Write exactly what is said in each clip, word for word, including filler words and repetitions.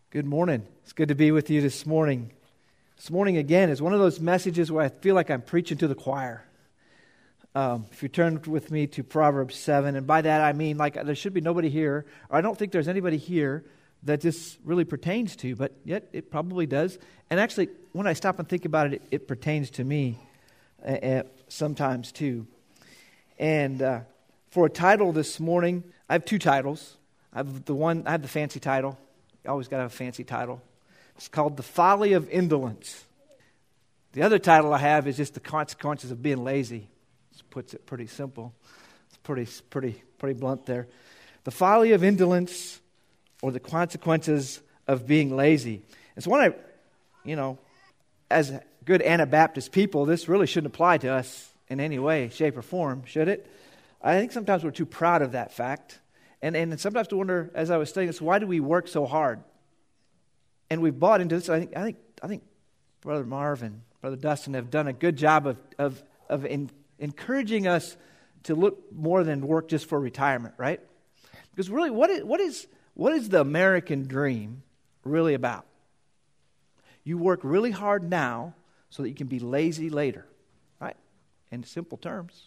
Good morning. It's good to be with you this morning. This morning, again, is one of those messages where I feel like I'm preaching to the choir. Um, if you turn with me to Proverbs seven, and by that I mean like there should be nobody here, or I don't think there's anybody here that this really pertains to, but yet it probably does. And actually, when I stop and think about it, it, it pertains to me uh, uh, sometimes too. And uh, for a title this morning, I have two titles. I have the one, I have the fancy title. You always got to have a fancy title. It's called The Folly of Indolence. The other title I have is just The Consequences of Being Lazy. This puts it pretty simple. It's pretty, pretty, pretty blunt there. The Folly of Indolence, or the Consequences of Being Lazy. It's one I, you know, as good Anabaptist people, this really shouldn't apply to us in any way, shape, or form, should it? I think sometimes we're too proud of that fact. And and sometimes to wonder, as I was studying this, why do we work so hard? And we've bought into this. I think I think I think Brother Marvin, Brother Dustin have done a good job of of of in, encouraging us to look more than work just for retirement, right? Because really, what is what is what is the American dream really about? You work really hard now so that you can be lazy later, right? In simple terms,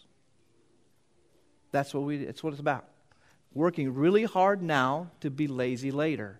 that's what we. That's what it's about. Working really hard now to be lazy later.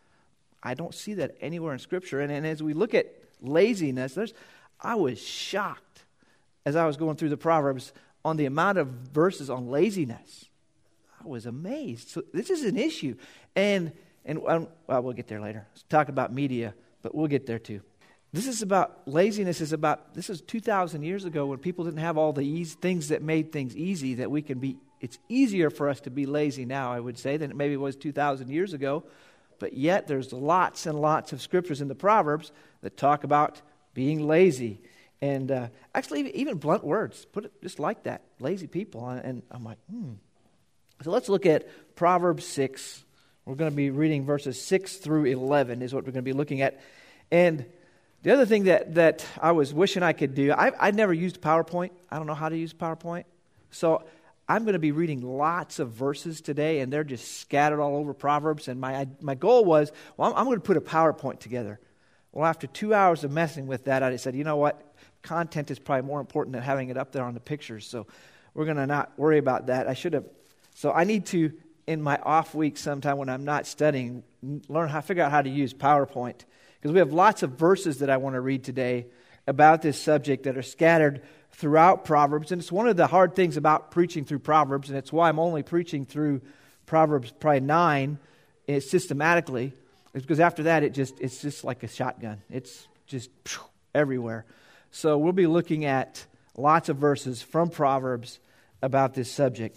I don't see that anywhere in Scripture. And, and as we look at laziness, there's, I was shocked as I was going through the Proverbs on the amount of verses on laziness. I was amazed. So this is an issue. And, and um, well, we'll get there later. Let's talk about media, but we'll get there too. This is about, laziness is about, this is two thousand years ago when people didn't have all the easy, things that made things easy that we can be. It's easier for us to be lazy now, I would say, than it maybe was two thousand years ago. But yet there's lots and lots of scriptures in the Proverbs that talk about being lazy. And uh, actually, even blunt words, put it just like that, lazy people. And I'm like, hmm. So let's look at Proverbs six. We're going to be reading verses six through eleven is what we're going to be looking at. And the other thing that, that I was wishing I could do, I, I've never used PowerPoint. I don't know how to use PowerPoint. So I'm going to be reading lots of verses today, and they're just scattered all over Proverbs. And my my goal was, well, I'm, I'm going to put a PowerPoint together. Well, after two hours of messing with that, I said, you know what? Content is probably more important than having it up there on the pictures. So we're going to not worry about that. I should have. So I need to, in my off week sometime when I'm not studying, learn how figure out how to use PowerPoint. Because we have lots of verses that I want to read today about this subject that are scattered throughout Proverbs. And it's one of the hard things about preaching through Proverbs, and it's why I'm only preaching through Proverbs probably nine is systematically. It's because after that, it just it's just like a shotgun. It's just phew, everywhere. So we'll be looking at lots of verses from Proverbs about this subject.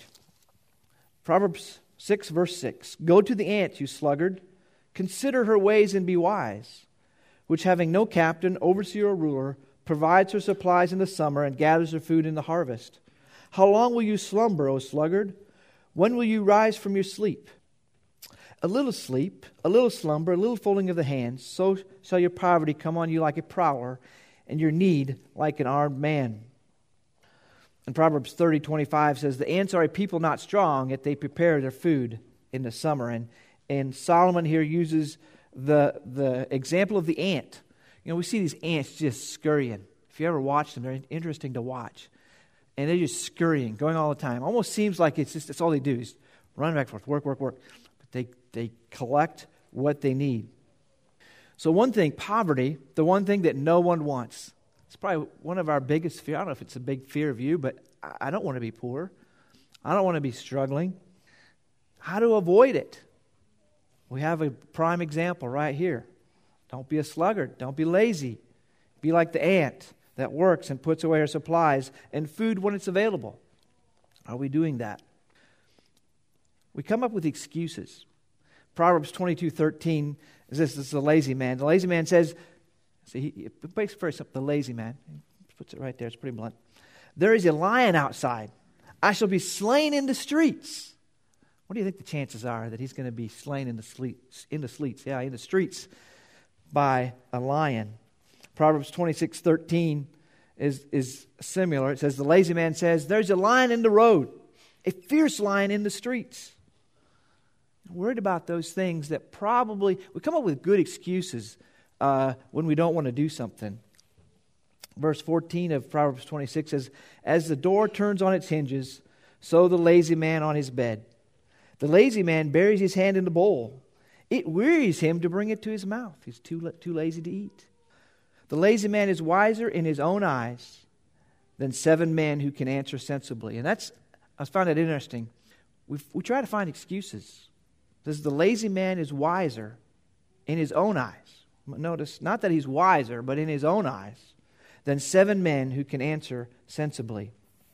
Proverbs six, verse six. Go to the ant, you sluggard. Consider her ways and be wise, which having no captain, overseer, or ruler, provides her supplies in the summer and gathers her food in the harvest. How long will you slumber, O sluggard? When will you rise from your sleep? A little sleep, a little slumber, a little folding of the hands, so shall your poverty come on you like a prowler, and your need like an armed man. And Proverbs thirty, twenty-five says, the ants are a people not strong, yet they prepare their food in the summer. And, and Solomon here uses the, the example of the ant. You know, we see these ants just scurrying. If you ever watch them, they're interesting to watch. And they're just scurrying, going all the time. Almost seems like it's just, that's all they do is run back and forth, work, work, work. But they, they collect what they need. So one thing, poverty, the one thing that no one wants. It's probably one of our biggest fears. I don't know if it's a big fear of you, but I don't want to be poor. I don't want to be struggling. How to avoid it? We have a prime example right here. Don't be a sluggard. Don't be lazy. Be like the ant that works and puts away her supplies and food when it's available. Are we doing that? We come up with excuses. Proverbs twenty-two thirteen is this, this is the lazy man. The lazy man says, see, he, it makes very simple. The lazy man. He puts it right there. It's pretty blunt. There is a lion outside. I shall be slain in the streets. What do you think the chances are that he's going to be slain in the streets? In the streets, yeah, in the streets. By a lion. Proverbs twenty-six thirteen is, is similar. It says, the lazy man says, there's a lion in the road, a fierce lion in the streets. Worried about those things that probably, we come up with good excuses uh, when we don't want to do something. Verse fourteen of Proverbs twenty-six says, as the door turns on its hinges, so the lazy man on his bed. The lazy man buries his hand in the bowl. It wearies him to bring it to his mouth. He's too, too lazy to eat. The lazy man is wiser in his own eyes than seven men who can answer sensibly. And that's, I found that interesting. We we try to find excuses. It says the lazy man is wiser in his own eyes. Notice, not that he's wiser, but in his own eyes, than seven men who can answer sensibly.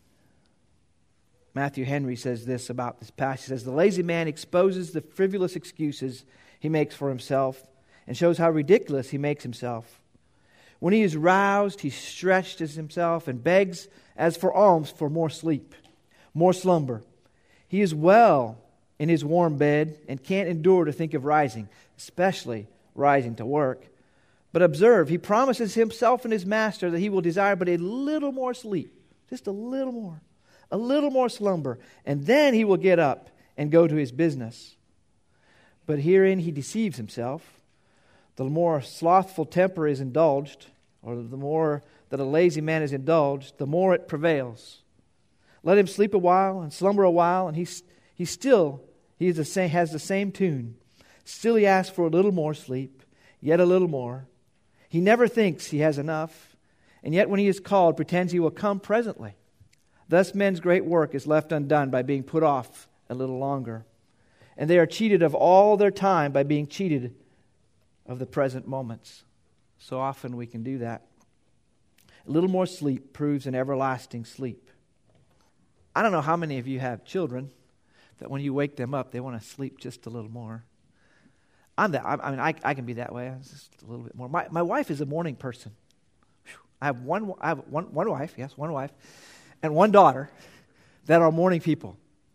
Matthew Henry says this about this passage. He says, the lazy man exposes the frivolous excuses he makes for himself and shows how ridiculous he makes himself. When he is roused, he stretches himself and begs as for alms for more sleep, more slumber. He is well in his warm bed and can't endure to think of rising, especially rising to work. But observe, he promises himself and his master that he will desire but a little more sleep, just a little more, a little more slumber, and then he will get up and go to his business. But herein he deceives himself. The more slothful temper is indulged, or the more that a lazy man is indulged, the more it prevails. Let him sleep a while and slumber a while, and he he still he is the same, has the same tune. Still he asks for a little more sleep, yet a little more. He never thinks he has enough, and yet when he is called, pretends he will come presently. Thus men's great work is left undone by being put off a little longer. And they are cheated of all their time by being cheated of the present moments. So often we can do that. A little more sleep proves an everlasting sleep. I don't know how many of you have children that when you wake them up, they want to sleep just a little more. I'm that. I mean, I, I can be that way. Just a little bit more. My my wife is a morning person. Whew. I have one. I have one one wife. Yes, one wife, and one daughter that are morning people.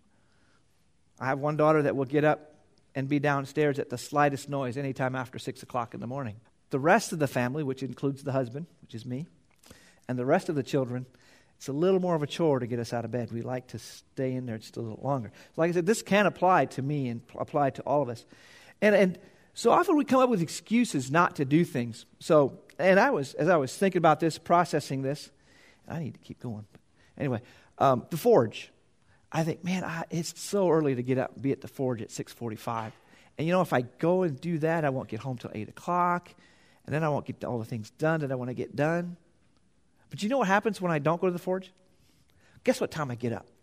I have one daughter that will get up and be downstairs at the slightest noise anytime after six o'clock in the morning. The rest of the family, which includes the husband, which is me, and the rest of the children, it's a little more of a chore to get us out of bed. We like to stay in there just a little longer. Like I said, this can apply to me and apply to all of us, and and. So often we come up with excuses not to do things. So, and I was, as I was thinking about this, processing this, I need to keep going. But anyway, um, the forge. I think, man, I, it's so early to get up and be at the forge at six forty-five. And you know, if I go and do that, I won't get home till eight o'clock. And then I won't get all the things done that I want to get done. But you know what happens when I don't go to the forge? Guess what time I get up?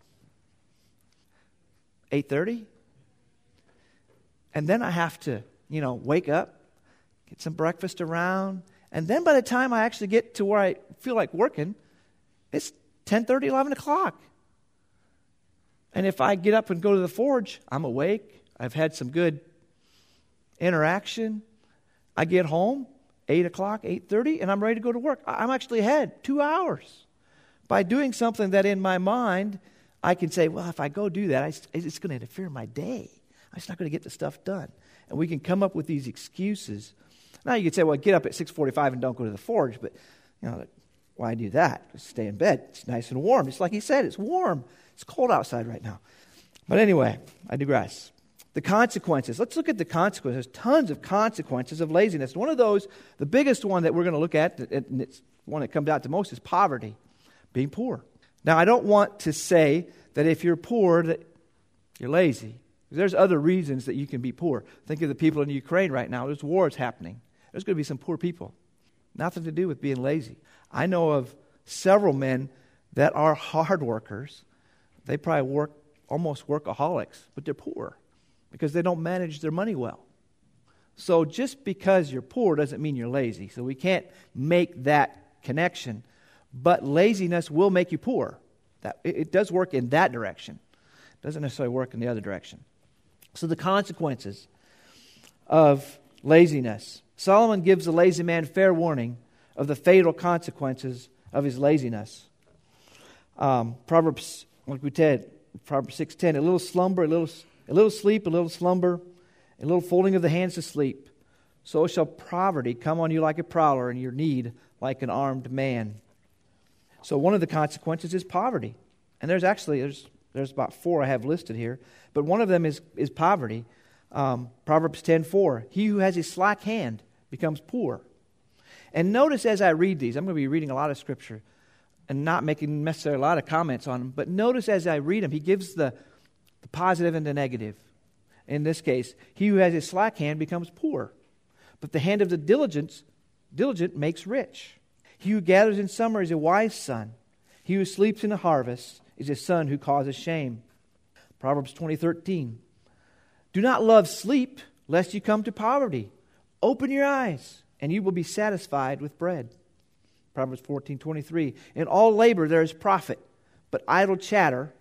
eight thirty? And then I have to, you know, wake up, get some breakfast around, and then by the time I actually get to where I feel like working, it's ten thirty, eleven o'clock. And if I get up and go to the forge, I'm awake. I've had some good interaction. I get home, eight o'clock, eight thirty, and I'm ready to go to work. I'm actually ahead two hours by doing something that in my mind I can say, well, if I go do that, it's going to interfere in my day. I'm just not going to get the stuff done. And we can come up with these excuses. Now you could say, well, get up at six forty-five and don't go to the forge. But, you know, why do that? Just stay in bed. It's nice and warm. Just like he said, it's warm. It's cold outside right now. But anyway, I digress. The consequences. Let's look at the consequences. There's tons of consequences of laziness. One of those, the biggest one that we're going to look at, and it's one that comes out to most, is poverty, being poor. Now, I don't want to say that if you're poor, that you're lazy. There's other reasons that you can be poor. Think of the people in Ukraine right now. There's wars happening. There's going to be some poor people. Nothing to do with being lazy. I know of several men that are hard workers. They probably work almost workaholics, but they're poor because they don't manage their money well. So just because you're poor doesn't mean you're lazy. So we can't make that connection. But laziness will make you poor. That it, it does work in that direction. It doesn't necessarily work in the other direction. So the consequences of laziness. Solomon gives the lazy man fair warning of the fatal consequences of his laziness. Um, Proverbs, like we said, Proverbs six ten, a little slumber, a little, a little sleep, a little slumber, a little folding of the hands to sleep. So shall poverty come on you like a prowler, and your need like an armed man. So one of the consequences is poverty. And there's actually, there's There's about four I have listed here. But one of them is, is poverty. Um, Proverbs ten four, he who has a slack hand becomes poor. And notice as I read these, I'm going to be reading a lot of Scripture and not making necessarily a lot of comments on them, but notice as I read them, he gives the, the positive and the negative. In this case, he who has a slack hand becomes poor, but the hand of the diligent, diligent makes rich. He who gathers in summer is a wise son. He who sleeps in the harvest is a son who causes shame. Proverbs twenty thirteen. Do not love sleep, lest you come to poverty. Open your eyes, and you will be satisfied with bread. Proverbs fourteen twenty-three. In all labor there is profit, but idle chatter,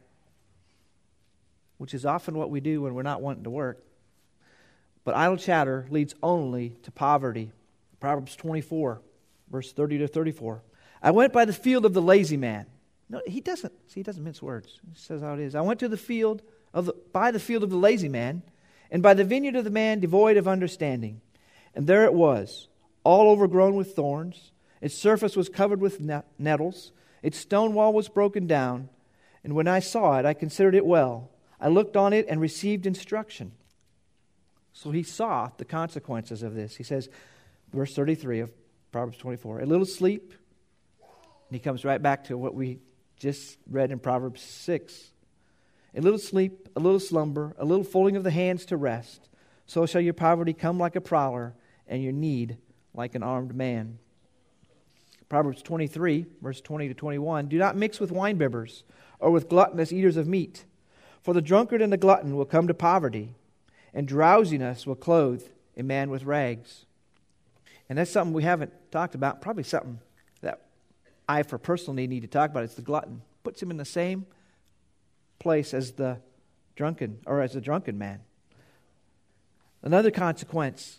which is often what we do when we're not wanting to work, but idle chatter leads only to poverty. Proverbs twenty-four, verse thirty to thirty-four. I went by the field of the lazy man. No, he doesn't. See, he doesn't mince words. He says how it is. I went to the field of the, by the field of the lazy man, and by the vineyard of the man devoid of understanding. And there it was, all overgrown with thorns. Its surface was covered with nettles. Its stone wall was broken down. And when I saw it, I considered it well. I looked on it and received instruction. So he saw the consequences of this. He says, verse thirty-three of Proverbs twenty-four, a little sleep. And he comes right back to what we just read in Proverbs six. A little sleep, a little slumber, a little folding of the hands to rest. So shall your poverty come like a prowler, and your need like an armed man. Proverbs twenty-three, verse twenty to twenty-one. Do not mix with winebibbers or with gluttonous eaters of meat. For the drunkard and the glutton will come to poverty, and drowsiness will clothe a man with rags. And that's something we haven't talked about, probably something that I, for personal need, need to talk about. It's the glutton. Puts him in the same place as the drunken, or as the drunken man. Another consequence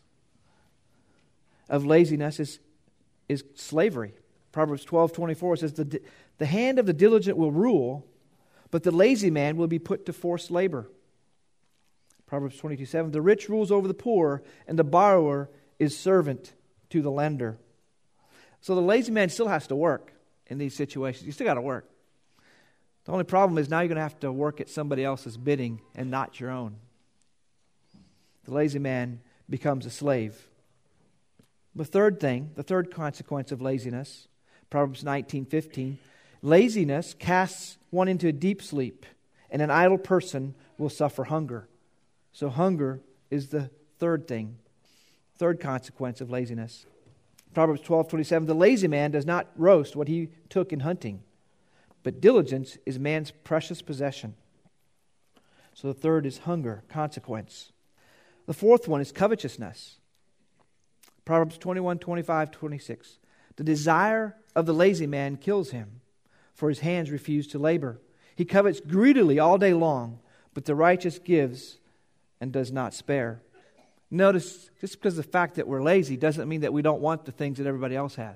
of laziness is, is slavery. Proverbs twelve twenty-four says, the, the hand of the diligent will rule, but the lazy man will be put to forced labor. Proverbs twenty-two seven, the rich rules over the poor, and the borrower is servant to the lender. So the lazy man still has to work in these situations. You still got to work. The only problem is now you're going to have to work at somebody else's bidding and not your own. The lazy man becomes a slave. The third thing, the third consequence of laziness, Proverbs nineteen fifteen, laziness casts one into a deep sleep, and an idle person will suffer hunger. So hunger is the third thing, third consequence of laziness. Proverbs twelve twenty-seven, the lazy man does not roast what he took in hunting, but diligence is man's precious possession. So the third is hunger, consequence. The fourth one is covetousness. Proverbs twenty-one twenty-five twenty-six, the desire of the lazy man kills him, for his hands refuse to labor. He covets greedily all day long, but the righteous gives and does not spare. Notice, just because of the fact that we're lazy doesn't mean that we don't want the things that everybody else has.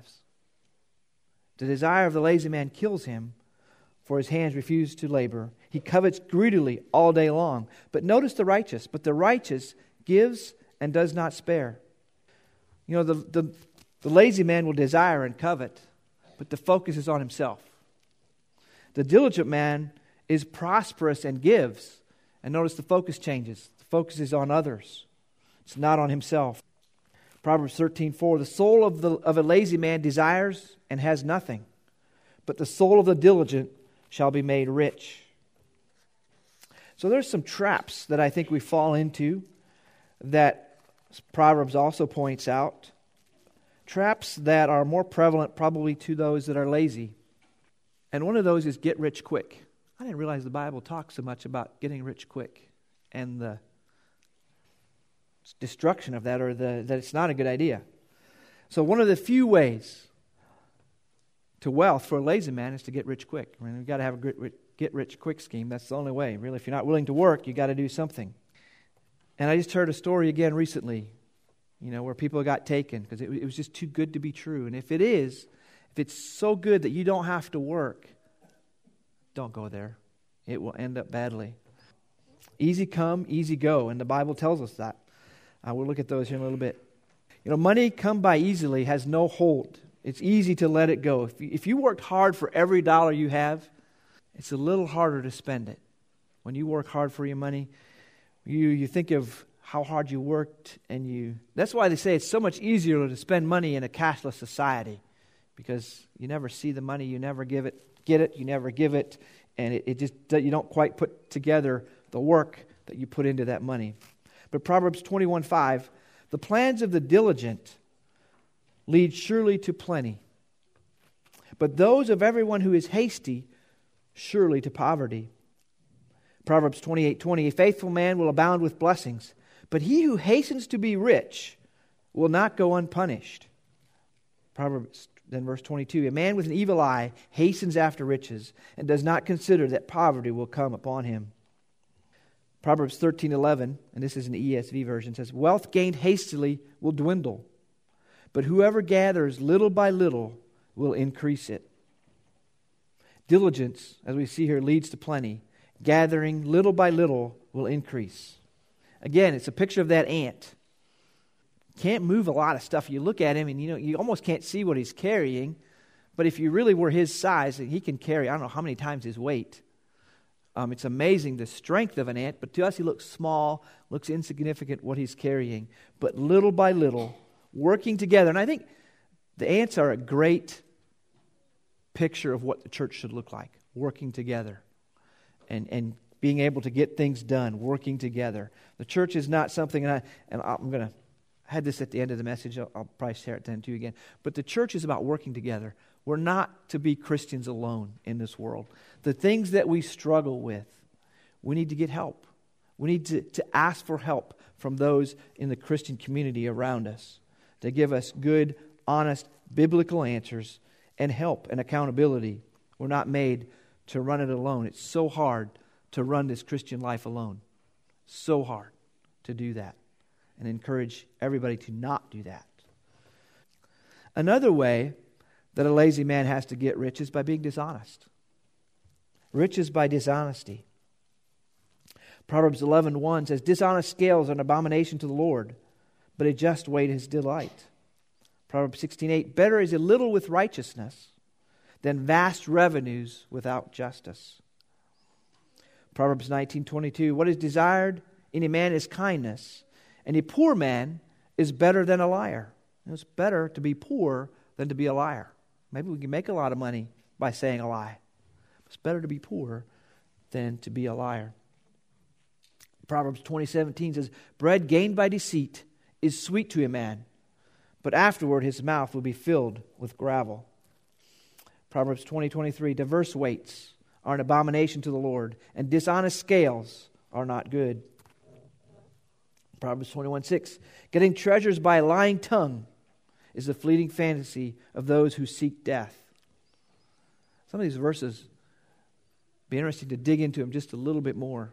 The desire of the lazy man kills him, for his hands refuse to labor. He covets greedily all day long. But notice the righteous. But the righteous gives and does not spare. You know, the, the, the lazy man will desire and covet, but the focus is on himself. The diligent man is prosperous and gives. And notice the focus changes. The focus is on others. It's not on himself. Proverbs thirteen four, the soul of, the, of a lazy man desires and has nothing, but the soul of the diligent shall be made rich. So there's some traps that I think we fall into that Proverbs also points out. Traps that are more prevalent probably to those that are lazy. And one of those is get rich quick. I didn't realize the Bible talks so much about getting rich quick and the destruction of that, or the, that it's not a good idea. So one of the few ways to wealth for a lazy man is to get rich quick. I mean, we've got to have a get rich quick scheme. That's the only way. Really, if you're not willing to work, you've got to do something. And I just heard a story again recently, you know, where people got taken because it, it was just too good to be true. And if it is, if it's so good that you don't have to work, don't go there. It will end up badly. Easy come, easy go. And the Bible tells us that. Uh, we'll look at those here in a little bit. You know, money come by easily has no hold. It's easy to let it go. If you, if you worked hard for every dollar you have, it's a little harder to spend it. When you work hard for your money, you, you think of how hard you worked, and you... That's why they say it's so much easier to spend money in a cashless society, because you never see the money, you never give it, get it, you never give it, and it, it just, you don't quite put together the work that you put into that money. But Proverbs twenty-one five, the plans of the diligent lead surely to plenty, but those of everyone who is hasty surely to poverty. Proverbs twenty-eight twenty, a faithful man will abound with blessings, but he who hastens to be rich will not go unpunished. Proverbs, then verse twenty-two, a man with an evil eye hastens after riches and does not consider that poverty will come upon him. Proverbs thirteen eleven, and this is an E S V version, says, wealth gained hastily will dwindle, but whoever gathers little by little will increase it. Diligence, as we see here, leads to plenty. Gathering little by little will increase. Again, it's a picture of that ant. Can't move a lot of stuff. You look at him and you know you almost can't see what he's carrying. But if you really were his size, he can carry, I don't know how many times his weight. Um, it's amazing the strength of an ant, but to us he looks small, looks insignificant what he's carrying. But little by little, working together. And I think the ants are a great picture of what the church should look like. Working together. And and being able to get things done, working together. The church is not something, and, I, and I'm going to, I had this at the end of the message, I'll, I'll probably share it then too again. But the church is about working together. We're not to be Christians alone in this world. The things that we struggle with, we need to get help. We need to, to ask for help from those in the Christian community around us to give us good, honest, biblical answers and help and accountability. We're not made to run it alone. It's so hard to run this Christian life alone. So hard to do that. And encourage everybody to not do that. Another way that a lazy man has to get rich is by being dishonest. Riches by dishonesty. Proverbs eleven one says, dishonest scales are an abomination to the Lord, but a just weight is delight. Proverbs sixteen eight, better is a little with righteousness than vast revenues without justice. Proverbs nineteen twenty-two, what is desired in a man is kindness, and a poor man is better than a liar. It's better to be poor than to be a liar. Maybe we can make a lot of money by saying a lie. It's better to be poor than to be a liar. Proverbs twenty seventeen says, bread gained by deceit is sweet to a man, but afterward his mouth will be filled with gravel. Proverbs twenty twenty-three, diverse weights are an abomination to the Lord, and dishonest scales are not good. Proverbs twenty-one six, getting treasures by a lying tongue is the fleeting fantasy of those who seek death. Some of these verses, be interesting to dig into them just a little bit more.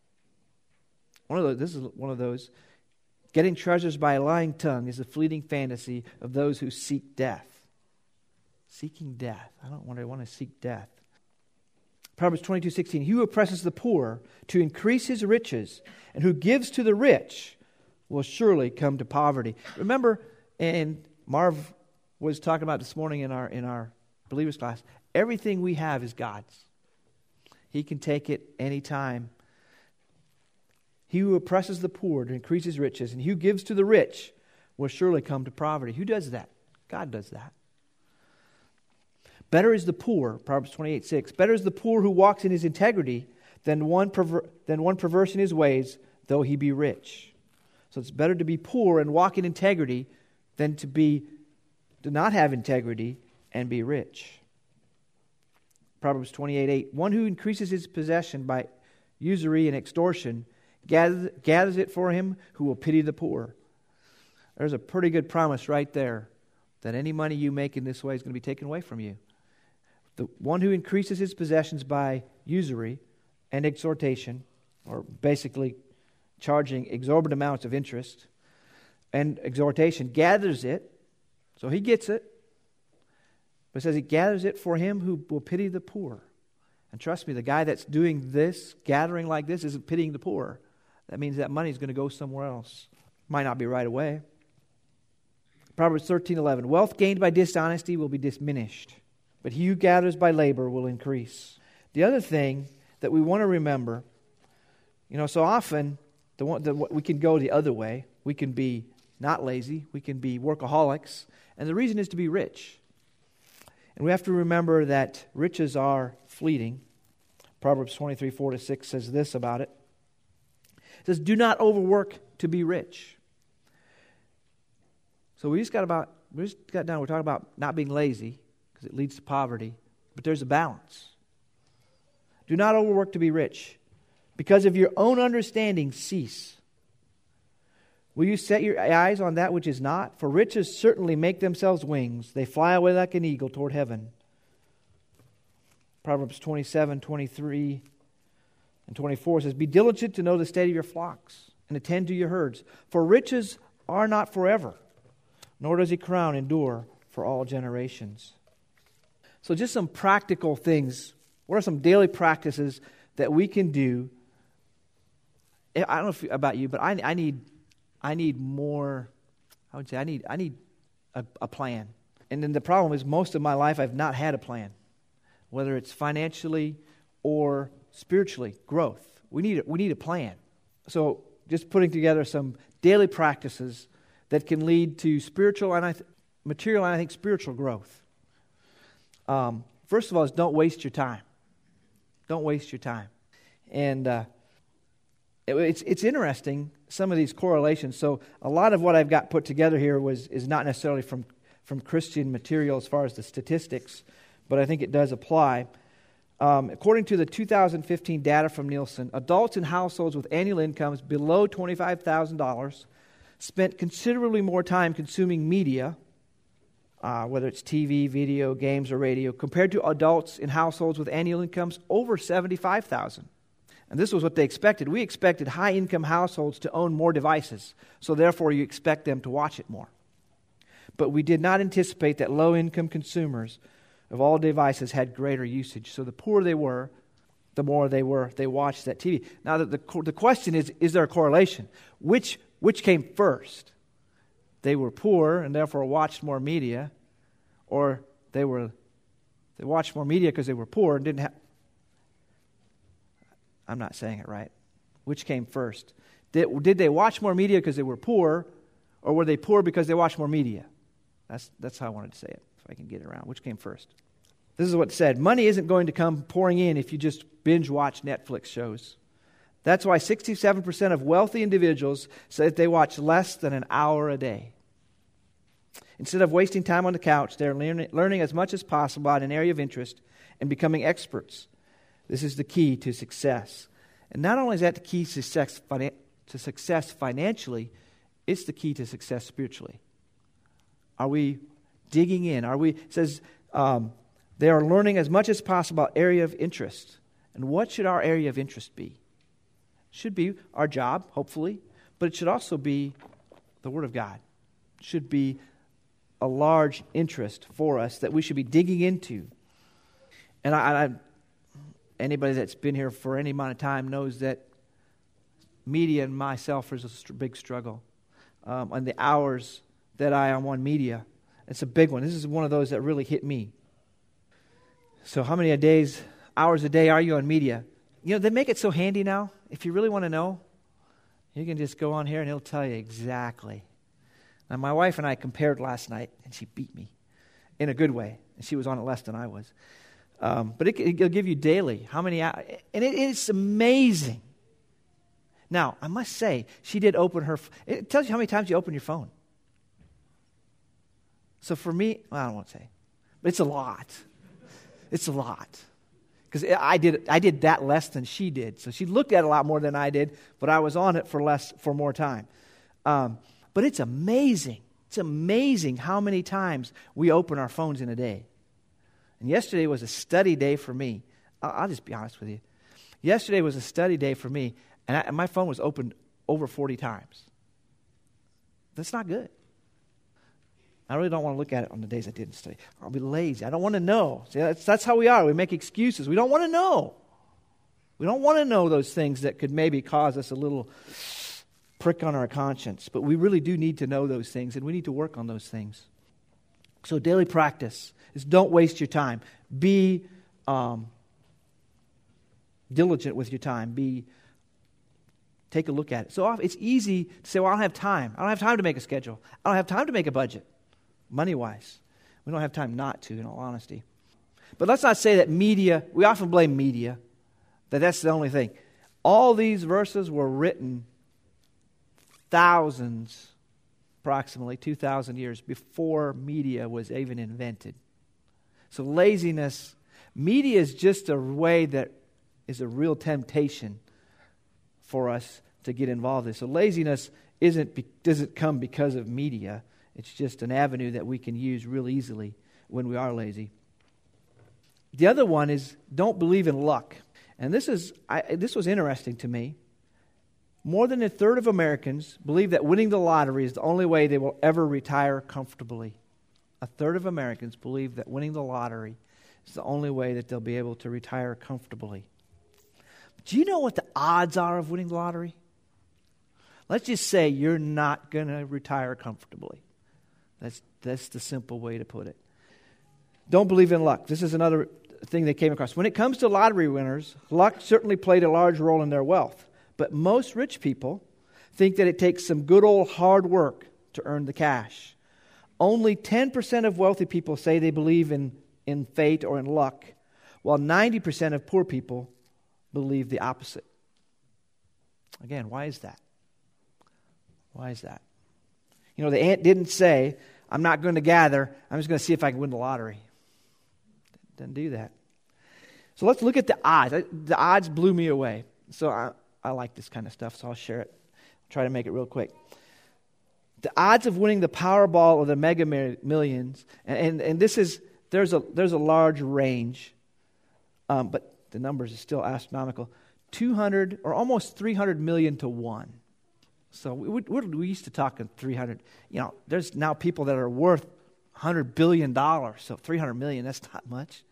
One of those, this is one of those. Getting treasures by a lying tongue is the fleeting fantasy of those who seek death. Seeking death. I don't want to want to seek death. Proverbs twenty-two sixteen, he who oppresses the poor to increase his riches, and who gives to the rich will surely come to poverty. Remember, and Marv was talking about this morning in our in our believers class, everything we have is God's. He can take it anytime. He who oppresses the poor to increase his riches, and he who gives to the rich will surely come to poverty. Who does that? God does that. Better is the poor, Proverbs twenty-eight six, better is the poor who walks in his integrity than one, perver- than one perverse in his ways, though he be rich. So it's better to be poor and walk in integrity than to be to not have integrity and be rich. Proverbs twenty-eight eight, one who increases his possession by usury and extortion gathers, gathers it for him who will pity the poor. There's a pretty good promise right there that any money you make in this way is going to be taken away from you. The one who increases his possessions by usury and exhortation, or basically charging exorbitant amounts of interest and exhortation, gathers it, so he gets it, but it says he gathers it for him who will pity the poor. And trust me, the guy that's doing this, gathering like this, isn't pitying the poor. That means that money is going to go somewhere else. Might not be right away. Proverbs thirteen eleven, wealth gained by dishonesty will be diminished, but he who gathers by labor will increase. The other thing that we want to remember, you know, so often The one, the, we can go the other way. We can be not lazy. We can be workaholics. And the reason is to be rich. And we have to remember that riches are fleeting. Proverbs twenty-three, four to six says this about it. It says, do not overwork to be rich. So we just got about, we just got down, we're talking about not being lazy because it leads to poverty. But there's a balance. Do not overwork to be rich. Because of your own understanding, cease. Will you set your eyes on that which is not? For riches certainly make themselves wings. They fly away like an eagle toward heaven. Proverbs twenty-seven, twenty-three, and twenty-four says, be diligent to know the state of your flocks and attend to your herds. For riches are not forever, nor does a crown endure for all generations. So just some practical things. What are some daily practices that we can do? I don't know if, about you, but I, I need I need more, I would say I need I need a, a plan. And then the problem is most of my life I've not had a plan, whether it's financially or spiritually, growth. We need, we need a plan. So just putting together some daily practices that can lead to spiritual and I th- material and I think spiritual growth. Um, first of all is don't waste your time. Don't waste your time. And uh, it, it's it's interesting, some of these correlations. So a lot of what I've got put together here was is not necessarily from, from Christian material as far as the statistics, but I think it does apply. Um, according to the two thousand fifteen data from Nielsen, adults in households with annual incomes below twenty-five thousand dollars spent considerably more time consuming media, uh, whether it's T V, video, games, or radio, compared to adults in households with annual incomes over seventy-five thousand dollars. And this was what they expected. We expected high-income households to own more devices, so therefore you expect them to watch it more. But we did not anticipate that low-income consumers of all devices had greater usage. So the poorer they were, the more they were they watched that T V. Now the the, the question is: is there a correlation? Which which came first? They were poor and therefore watched more media, or they were they watched more media because they were poor and didn't have. I'm not saying it right. Which came first? Did, did they watch more media because they were poor, or were they poor because they watched more media? That's that's how I wanted to say it. If I can get it around. Which came first? This is what it said. Money isn't going to come pouring in if you just binge watch Netflix shows. That's why sixty-seven percent of wealthy individuals say that they watch less than an hour a day. Instead of wasting time on the couch, they're learning, learning as much as possible about an area of interest and becoming experts. This is the key to success. And not only is that the key to success, to success financially, it's the key to success spiritually. Are we digging in? Are we, it says, um, they are learning as much as possible about area of interest. And what should our area of interest be? It should be our job, hopefully, but it should also be the Word of God. It should be a large interest for us that we should be digging into. And I, I anybody that's been here for any amount of time knows that media and myself is a st- big struggle. Um, and the hours that I am on media, it's a big one. This is one of those that really hit me. So how many a days, hours a day are you on media? You know, they make it so handy now. If you really want to know, you can just go on here and it'll tell you exactly. Now, my wife and I compared last night, and she beat me in a good way. And she was on it less than I was. Um, but it, it'll give you daily how many hours. And it, it's amazing. Now, I must say, she did open her, it tells you how many times you open your phone. So for me, well, I don't want to say, but it's a lot. It's a lot. Because I did I did that less than she did. So she looked at it a lot more than I did, but I was on it for less for more time. Um, but it's amazing. It's amazing how many times we open our phones in a day. And yesterday was a study day for me. I'll, I'll just be honest with you. Yesterday was a study day for me, and, I, and my phone was opened over forty times. That's not good. I really don't want to look at it on the days I didn't study. I'll be lazy. I don't want to know. See, that's, that's how we are. We make excuses. We don't want to know. We don't want to know those things that could maybe cause us a little prick on our conscience. But we really do need to know those things, and we need to work on those things. So daily practice is don't waste your time. Be um, diligent with your time. Be Take a look at it. So often it's easy to say, well, I don't have time. I don't have time to make a schedule. I don't have time to make a budget, money-wise. We don't have time not to, in all honesty. But let's not say that media, we often blame media, that that's the only thing. All these verses were written thousands, approximately two thousand years before media was even invented. So laziness, media is just a way that is a real temptation for us to get involved in. So laziness isn't doesn't come because of media. It's just an avenue that we can use real easily when we are lazy. The other one is don't believe in luck. And this is I, this was interesting to me. More than a third of Americans believe that winning the lottery is the only way they will ever retire comfortably. A third of Americans believe that winning the lottery is the only way that they'll be able to retire comfortably. Do you know what the odds are of winning the lottery? Let's just say you're not going to retire comfortably. That's that's the simple way to put it. Don't believe in luck. This is another thing they came across. When it comes to lottery winners, luck certainly played a large role in their wealth. But most rich people think that it takes some good old hard work to earn the cash. Only ten percent of wealthy people say they believe in, in fate or in luck, while ninety percent of poor people believe the opposite. Again, why is that? Why is that? You know, the ant didn't say, I'm not going to gather, I'm just going to see if I can win the lottery. Didn't do that. So let's look at the odds. The odds blew me away. So I, I like this kind of stuff, so I'll share it. I'll try to make it real quick. The odds of winning the Powerball or the Mega Millions, and, and, and this is, there's a there's a large range, um, but the numbers are still astronomical. two hundred or almost three hundred million to one. So we, we, we used to talk in three hundred. You know, there's now people that are worth one hundred billion dollars. So three hundred million, that's not much.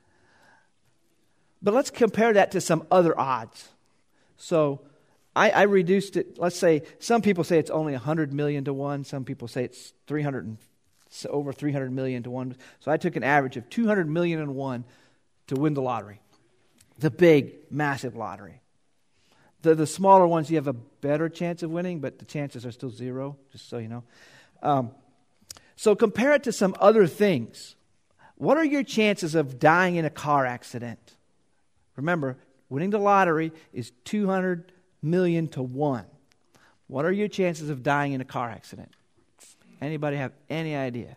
But let's compare that to some other odds. So I, I reduced it. Let's say some people say it's only one hundred million to one. Some people say it's three hundred and, over three hundred million to one. So I took an average of two hundred million and one to win the lottery. The big, massive lottery. The the smaller ones, you have a better chance of winning, but the chances are still zero, just so you know. Um, so compare it to some other things. What are your chances of dying in a car accident? Remember, winning the lottery is two hundred million to one. What are your chances of dying in a car accident? Anybody have any idea?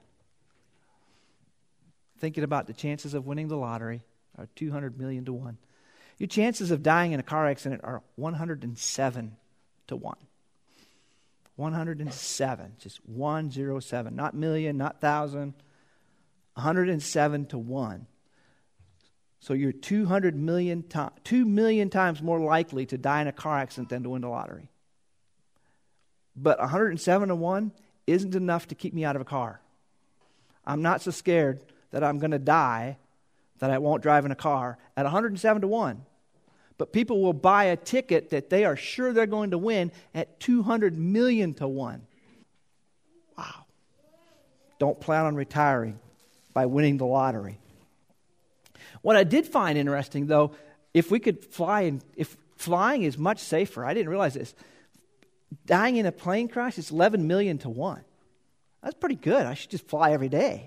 Thinking about the chances of winning the lottery are two hundred million to one. Your chances of dying in a car accident are one hundred seven to one. one hundred seven, just one hundred seven, not million, not thousand, one hundred seven to one. So you're two hundred million to- two million times more likely to die in a car accident than to win the lottery. But one hundred seven to one isn't enough to keep me out of a car. I'm not so scared that I'm going to die that I won't drive in a car at one hundred seven to one. But people will buy a ticket that they are sure they're going to win at two hundred million to one. Wow. Don't plan on retiring by winning the lottery. What I did find interesting, though, if we could fly, and if flying is much safer, I didn't realize this. Dying in a plane crash is eleven million to one. That's pretty good. I should just fly every day.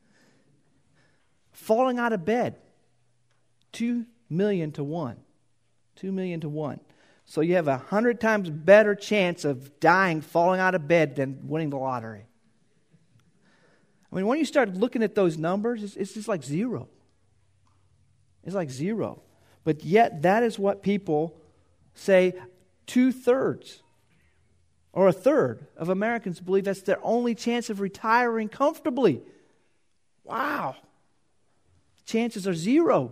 Falling out of bed, two million to one. two million to one. So you have a hundred times better chance of dying falling out of bed than winning the lottery. I mean, when you start looking at those numbers, it's, it's just like zero. It's like zero. But yet, that is what people say two-thirds or a third of Americans believe that's their only chance of retiring comfortably. Wow. Chances are zero.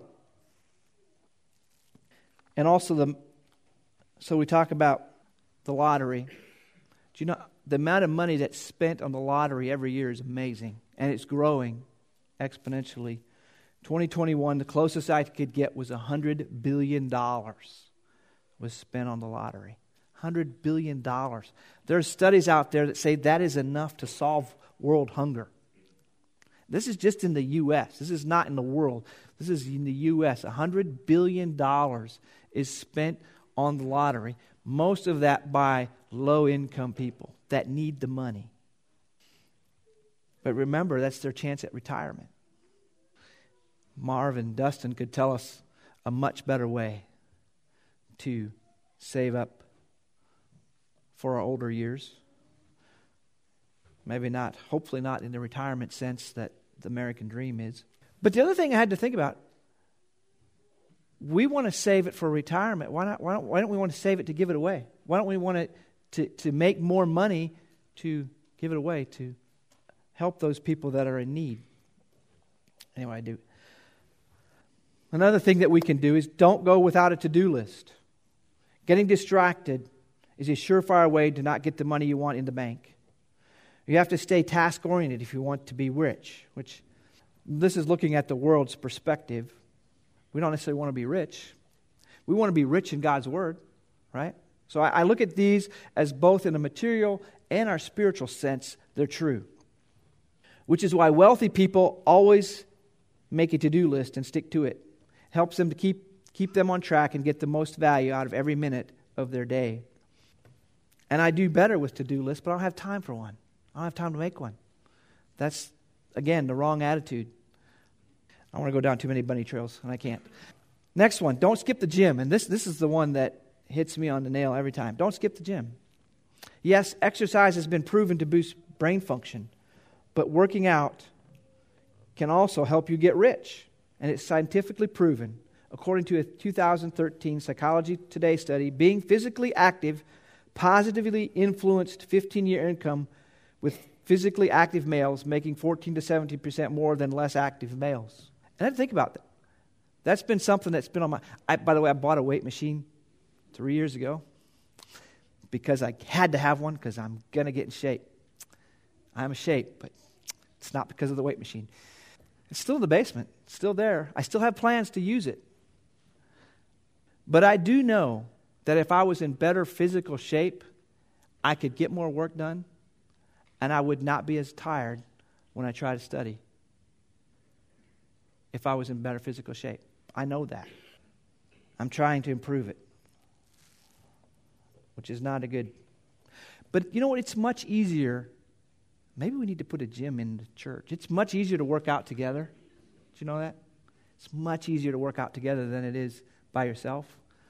And also, the so we talk about the lottery. Do you know the amount of money that's spent on the lottery every year is amazing, and it's growing exponentially. twenty twenty-one, the closest I could get was one hundred billion dollars was spent on the lottery. one hundred billion dollars. There are studies out there that say that is enough to solve world hunger. This is just in the U S. This is not in the world. This is in the U S. one hundred billion dollars is spent on the lottery. most of that by low-income people that need the money. But remember, that's their chance at retirement. Marv and Dustin could tell us a much better way to save up for our older years. Maybe not, hopefully not in the retirement sense that the American dream is. But the other thing I had to think about, we want to save it for retirement. Why not? Why don't, why don't we want to save it to give it away? Why don't we want it to, to make more money to give it away, to help those people that are in need? Anyway, I do. Another thing that we can do is don't go without a to-do list. Getting distracted is a surefire way to not get the money you want in the bank. You have to stay task-oriented if you want to be rich, which this is looking at the world's perspective. We don't necessarily want to be rich. We want to be rich in God's Word, right? So I, I look at these as both in a material and our spiritual sense, they're true. Which is why wealthy people always make a to-do list and stick to it. Helps them to keep, keep them on track and get the most value out of every minute of their day. And I do better with to-do lists, but I don't have time for one. I don't have time to make one. That's, again, the wrong attitude. I want to go down too many bunny trails, and I can't. Next one, don't skip the gym. And this, this is the one that hits me on the nail every time. Don't skip the gym. Yes, exercise has been proven to boost brain function, but working out can also help you get rich. And it's scientifically proven. According to a two thousand thirteen Psychology Today study, being physically active positively influenced fifteen-year income, with physically active males making fourteen to seventeen percent more than less active males. And I had to think about that. That's been something that's been on my... I, by the way, I bought a weight machine three years ago because I had to have one because I'm going to get in shape. I'm in shape, but it's not because of the weight machine. It's still in the basement. It's still there. I still have plans to use it. But I do know that if I was in better physical shape, I could get more work done, and I would not be as tired when I try to study if I was in better physical shape. I know that. I'm trying to improve it, which is not a good... But you know what? It's much easier. Maybe we need to put a gym in the church. It's much easier to work out together. Did you know that? It's much easier to work out together than it is by yourself.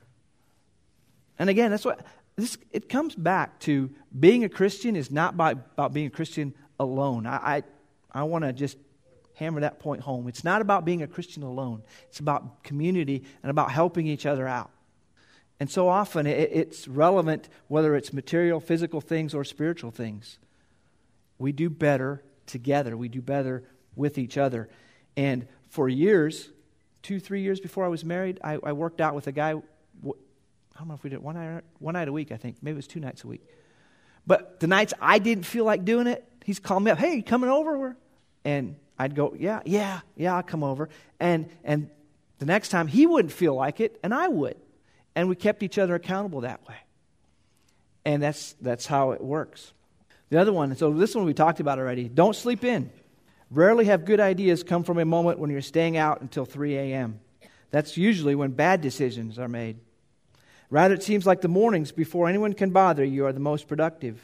And again, that's what this. It comes back to being a Christian is not by, about being a Christian alone. I I, I want to just hammer that point home. It's not about being a Christian alone. It's about community and about helping each other out. And so often it, it's relevant whether it's material, physical things, or spiritual things. We do better together. We do better with each other. And for years, two, three years before I was married, I, I worked out with a guy. I don't know if we did one night, one night a week, I think. Maybe it was two nights a week. But the nights I didn't feel like doing it, he's calling me up, hey, you coming over? And I'd go, yeah, yeah, yeah, I'll come over. And and the next time he wouldn't feel like it, and I would. And we kept each other accountable that way. And that's that's how it works. The other one, so this one we talked about already. Don't sleep in. Rarely have good ideas come from a moment when you're staying out until three a.m. That's usually when bad decisions are made. Rather, it seems like the mornings before anyone can bother you are the most productive.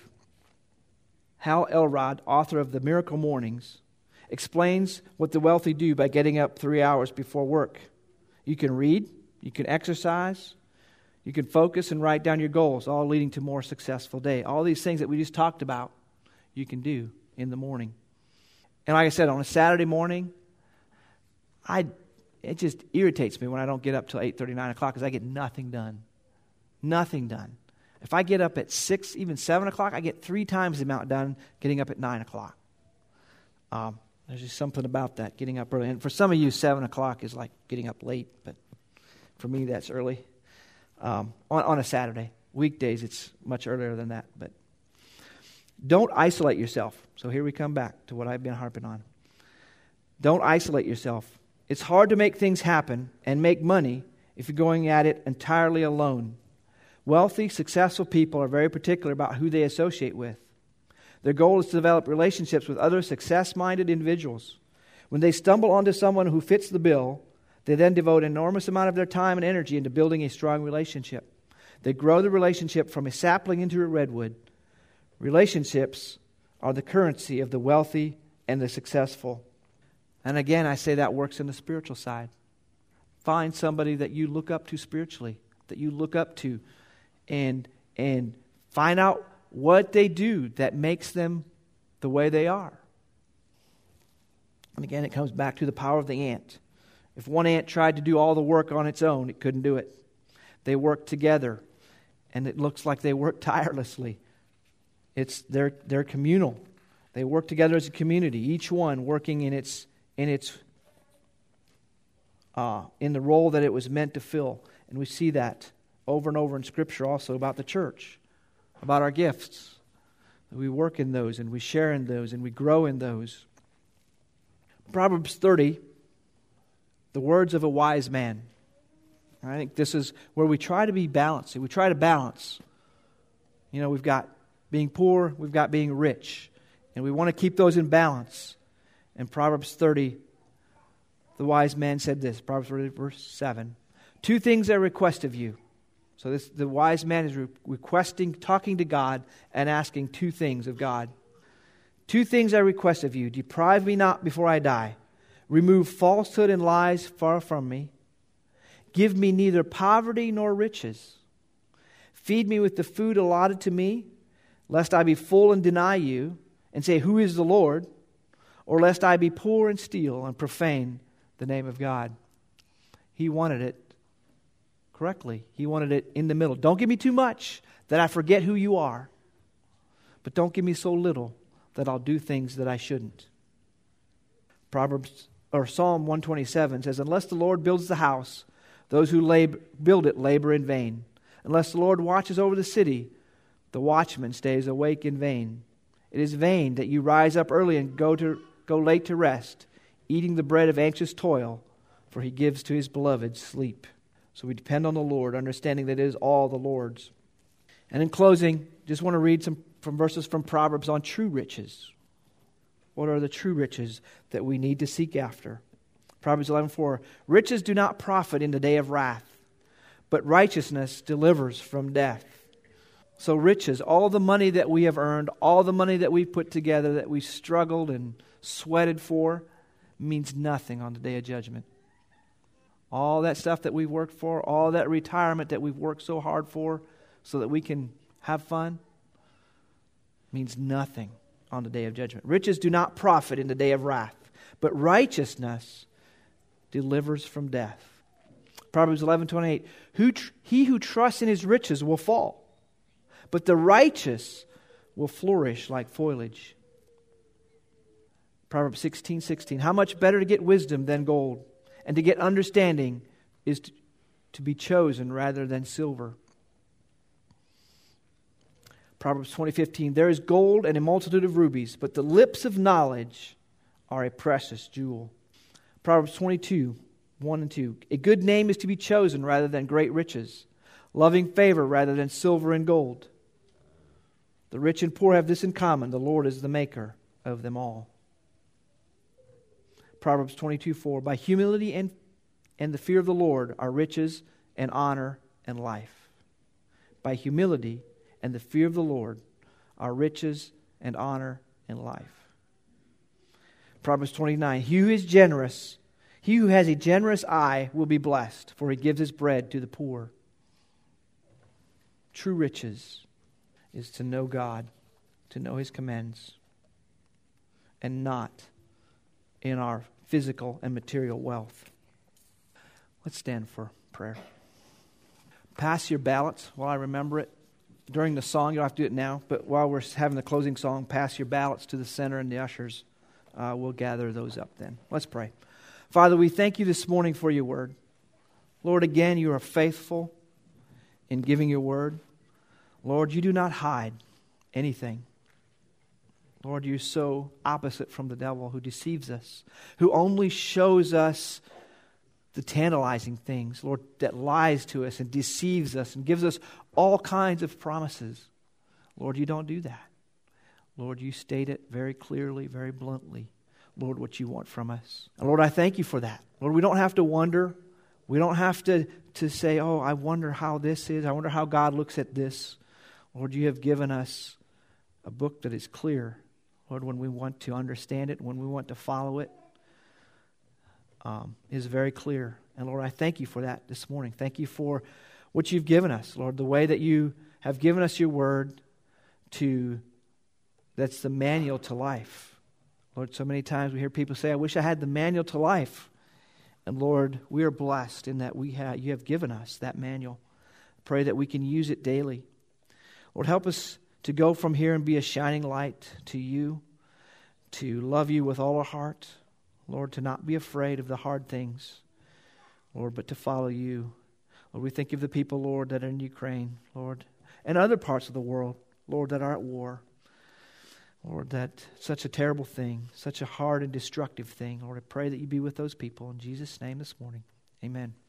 Hal Elrod, author of The Miracle Mornings, explains what the wealthy do by getting up three hours before work. You can read, you can exercise, you can focus and write down your goals, all leading to a more successful day. All these things that we just talked about, you can do in the morning. And like I said, on a Saturday morning, I it just irritates me when I don't get up till eight thirty, nine o'clock because I get nothing done. Nothing done. If I get up at six, even seven o'clock, I get three times the amount done getting up at nine o'clock. Um, there's just something about that, getting up early. And for some of you, seven o'clock is like getting up late, but for me, that's early. Um, on, on a Saturday. Weekdays, it's much earlier than that. But don't isolate yourself. So here we come back to what I've been harping on. Don't isolate yourself. It's hard to make things happen and make money if you're going at it entirely alone. Wealthy, successful people are very particular about who they associate with. Their goal is to develop relationships with other success-minded individuals. When they stumble onto someone who fits the bill, they then devote an enormous amount of their time and energy into building a strong relationship. They grow the relationship from a sapling into a redwood. Relationships are the currency of the wealthy and the successful. And again, I say that works in the spiritual side. Find somebody that you look up to spiritually, that you look up to, and and find out what they do that makes them the way they are. And again, it comes back to the power of the ant. If one ant tried to do all the work on its own, it couldn't do it. They work together, and it looks like they work tirelessly. It's they're they're communal. They work together as a community, each one working in its in its uh, in the role that it was meant to fill. And we see that over and over in Scripture also about the church, about our gifts. We work in those, and we share in those, and we grow in those. Proverbs thirty, the words of a wise man. I think this is where we try to be balanced. We try to balance. You know, we've got being poor, we've got being rich. And we want to keep those in balance. In Proverbs thirty, the wise man said this, Proverbs thirty, verse seven. Two things I request of you. So this, the wise man is re- requesting, talking to God and asking two things of God. Two things I request of you. Deprive me not before I die. Remove falsehood and lies far from me. Give me neither poverty nor riches. Feed me with the food allotted to me, lest I be full and deny you, and say, who is the Lord? Or lest I be poor and steal and profane the name of God. He wanted it correctly. He wanted it in the middle. Don't give me too much that I forget who you are. But don't give me so little that I'll do things that I shouldn't. Proverbs or Psalm one twenty-seven says, unless the Lord builds the house, those who labor, build it labor in vain. Unless the Lord watches over the city, the watchman stays awake in vain. It is vain that you rise up early and go to go late to rest, eating the bread of anxious toil, for He gives to His beloved sleep. So we depend on the Lord, understanding that it is all the Lord's. And in closing, just want to read some from verses from Proverbs on true riches. What are the true riches that we need to seek after? Proverbs eleven four, riches do not profit in the day of wrath, but righteousness delivers from death. So riches, all the money that we have earned, all the money that we've put together, that we've struggled and sweated for, means nothing on the day of judgment. All that stuff that we've worked for, all that retirement that we've worked so hard for so that we can have fun, means nothing on the day of judgment. Riches do not profit in the day of wrath, but righteousness delivers from death. Proverbs eleven twenty-eight, who tr- he who trusts in his riches will fall, but the righteous will flourish like foliage. Proverbs sixteen sixteen, how much better to get wisdom than gold, and to get understanding is to, to be chosen rather than silver. Proverbs twenty fifteen, there is gold and a multitude of rubies, but the lips of knowledge are a precious jewel. Proverbs twenty-two, one and two, a good name is to be chosen rather than great riches, loving favor rather than silver and gold. The rich and poor have this in common, the Lord is the maker of them all. Proverbs twenty-two four, by humility and, and the fear of the Lord are riches and honor and life. By humility and the fear of the Lord are riches and honor and life. Proverbs twenty-nine, he who is generous, he who has a generous eye will be blessed, for he gives his bread to the poor. True riches is to know God, to know His commands, and not in our physical and material wealth. Let's stand for prayer. Pass your ballots while I remember it. During the song, you don't have to do it now, but while we're having the closing song, pass your ballots to the center and the ushers. Uh, we'll gather those up then. Let's pray. Father, we thank you this morning for your word. Lord, again, you are faithful in giving your word. Lord, you do not hide anything. Lord, you're so opposite from the devil who deceives us, who only shows us the tantalizing things, Lord, that lies to us and deceives us and gives us all kinds of promises. Lord, you don't do that. Lord, you state it very clearly, very bluntly, Lord, what you want from us. And Lord, I thank you for that. Lord, we don't have to wonder We don't have to, to say, oh, I wonder how this is. I wonder how God looks at this. Lord, you have given us a book that is clear. Lord, when we want to understand it, when we want to follow it, um, is very clear. And Lord, I thank you for that this morning. Thank you for what you've given us, Lord, the way that you have given us your word to, that's the manual to life. Lord, so many times we hear people say, I wish I had the manual to life. And Lord, we are blessed in that we have, you have given us that manual. Pray that we can use it daily. Lord, help us to go from here and be a shining light to you, to love you with all our heart. Lord, to not be afraid of the hard things, Lord, but to follow you. Lord, we think of the people, Lord, that are in Ukraine, Lord, and other parts of the world, Lord, that are at war. Lord, that such a terrible thing, such a hard and destructive thing. Lord, I pray that you be with those people. In Jesus' name this morning, amen.